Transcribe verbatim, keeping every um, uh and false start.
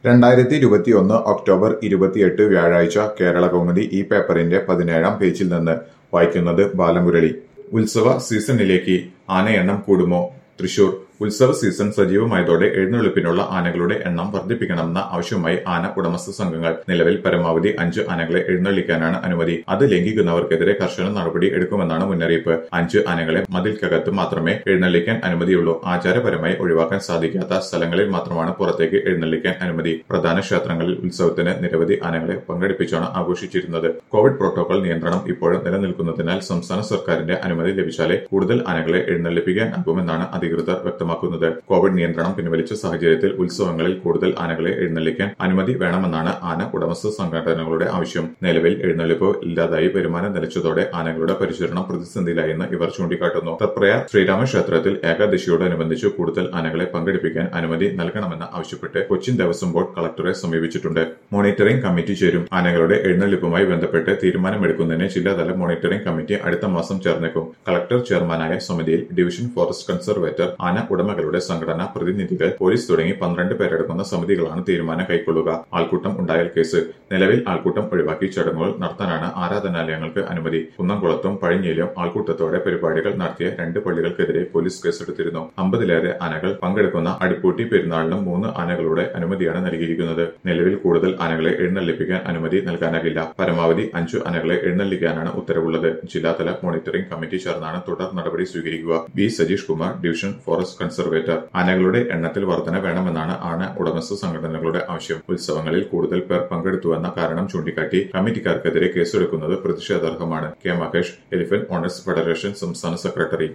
രണ്ടായിരത്തി ഇരുപത്തിയൊന്ന് ഒക്ടോബർ ഇരുപത്തിയെട്ട് വ്യാഴാഴ്ച കേരള കൗമുദി ഈ പേപ്പറിന്റെ പതിനേഴാം പേജിൽ നിന്ന് വായിക്കുന്നത് ബാലമുരളി. ഉത്സവ സീസണിലേക്ക് ആനയെണ്ണം കൂടുമോ? തൃശൂർ. ഉത്സവ സീസൺ സജീവമായതോടെ എഴുന്നള്ളിപ്പിനുള്ള ആനകളുടെ എണ്ണം വർദ്ധിപ്പിക്കണമെന്ന ആവശ്യവുമായി ആന ഉടമസ്ഥ സംഘങ്ങൾ. നിലവിൽ പരമാവധി അഞ്ച് ആനകളെ എഴുന്നള്ളിക്കാനാണ് അനുമതി. അത് ലംഘിക്കുന്നവർക്കെതിരെ കർശന നടപടി എടുക്കുമെന്നാണ് മുന്നറിയിപ്പ്. അഞ്ച് ആനകളെ മതിൽക്കകത്ത് മാത്രമേ എഴുന്നള്ളിക്കാൻ അനുമതിയുള്ളൂ. ആചാരപരമായി ഒഴിവാക്കാൻ സാധിക്കാത്ത സ്ഥലങ്ങളിൽ മാത്രമാണ് പുറത്തേക്ക് എഴുന്നള്ളിക്കാൻ അനുമതി. പ്രധാന ക്ഷേത്രങ്ങളിൽ ഉത്സവത്തിന് നിരവധി ആനകളെ പങ്കെടുപ്പിച്ചാണ് ആഘോഷിച്ചിരുന്നത്. കോവിഡ് പ്രോട്ടോകോൾ നിയന്ത്രണം ഇപ്പോഴും നിലനിൽക്കുന്നതിനാൽ സംസ്ഥാന സർക്കാരിന്റെ അനുമതി ലഭിച്ചാലേ കൂടുതൽ ആനകളെ എഴുന്നള്ളിപ്പിക്കാനാകുമെന്നാണ് അധികൃതർ വ്യക്തമാക്കുന്നത്. കോവിഡ് നിയന്ത്രണം പിൻവലിച്ച സാഹചര്യത്തിൽ ഉത്സവങ്ങളിൽ കൂടുതൽ ആനകളെ എഴുന്നള്ളിക്കാൻ അനുമതി വേണമെന്നാണ് ആന ഉടമസ്ഥ സംഘടനകളുടെ ആവശ്യം. നിലവിൽ എഴുന്നള്ളിപ്പ് ഇല്ലാതായി വരുമാനം നിലച്ചതോടെ ആനകളുടെ പരിചരണം പ്രതിസന്ധിയിലായെന്ന് ഇവർ ചൂണ്ടിക്കാട്ടുന്നു. തൃപ്രയാർ ശ്രീരാമക്ഷേത്രത്തിൽ ഏകാദശിയോടനുബന്ധിച്ച് കൂടുതൽ ആനകളെ പങ്കെടുപ്പിക്കാൻ അനുമതി നൽകണമെന്ന് ആവശ്യപ്പെട്ട് കൊച്ചിൻ ദേവസ്വം ബോർഡ് കളക്ടറെ സമീപിച്ചിട്ടുണ്ട്. മോണിറ്ററിംഗ് കമ്മിറ്റി ചേരും. ആനകളുടെ എഴുന്നള്ളിപ്പുമായി ബന്ധപ്പെട്ട് തീരുമാനമെടുക്കുന്നതിന് ജില്ലാതല മോണിറ്ററിംഗ് കമ്മിറ്റി അടുത്ത മാസം ചേർന്നേക്കും. കളക്ടർ ചെയർമാനായ സമിതിയിൽ ഡിവിഷൻ ഫോറസ്റ്റ് കൺസർവേറ്റർ, ആന ഉടമകളുടെ സംഘടനാ പ്രതിനിധികൾ, പോലീസ് തുടങ്ങി പന്ത്രണ്ട് പേരടങ്ങുന്ന സമിതികളാണ് തീരുമാനം കൈക്കൊള്ളുക. ആൾക്കൂട്ടം ഉണ്ടായാൽ കേസ്. നിലവിൽ ആൾക്കൂട്ടം ഒഴിവാക്കി ചടങ്ങുകൾ നടത്താനാണ് ആരാധനാലയങ്ങൾക്ക് അനുമതി. കുന്നംകുളത്തും പഴഞ്ഞിയിലും ആൾക്കൂട്ടത്തോടെ പരിപാടികൾ നടത്തിയ രണ്ട് പള്ളികൾക്കെതിരെ പോലീസ് കേസെടുത്തിരുന്നു. അമ്പതിലേറെ ആനകൾ പങ്കെടുക്കുന്ന അടിപ്പൂട്ടി പെരുന്നാളിനും മൂന്ന് ആനകളുടെ അനുമതിയാണ് നൽകിയിരിക്കുന്നത്. നിലവിൽ കൂടുതൽ ആനകളെ എഴുന്നള്ളിപ്പിക്കാൻ അനുമതി നൽകാനാകില്ല. പരമാവധി അഞ്ചു ആനകളെ എഴുന്നള്ളിക്കാനാണ് ഉത്തരവുള്ളത്. ജില്ലാതല മോണിറ്ററിംഗ് കമ്മിറ്റി ചേർന്നാണ് തുടർ നടപടി സ്വീകരിക്കുക. B Sajeesh Kumar, division forest conservator. ആനകളുടെ എണ്ണത്തിൽ വർധന വേണമെന്നാണ് ആന ഉടമസ്ഥ സംഘടനകളുടെ ആവശ്യം. ഉത്സവങ്ങളിൽ കൂടുതൽ പേർ പങ്കെടുത്തുവെന്ന കാരണം ചൂണ്ടിക്കാട്ടി കമ്മിറ്റിക്കാർക്കെതിരെ കേസെടുക്കുന്നത് പ്രതിഷേധാർഹമാണ്. K Mahesh, elephant owners federation സംസ്ഥാന സെക്രട്ടറി.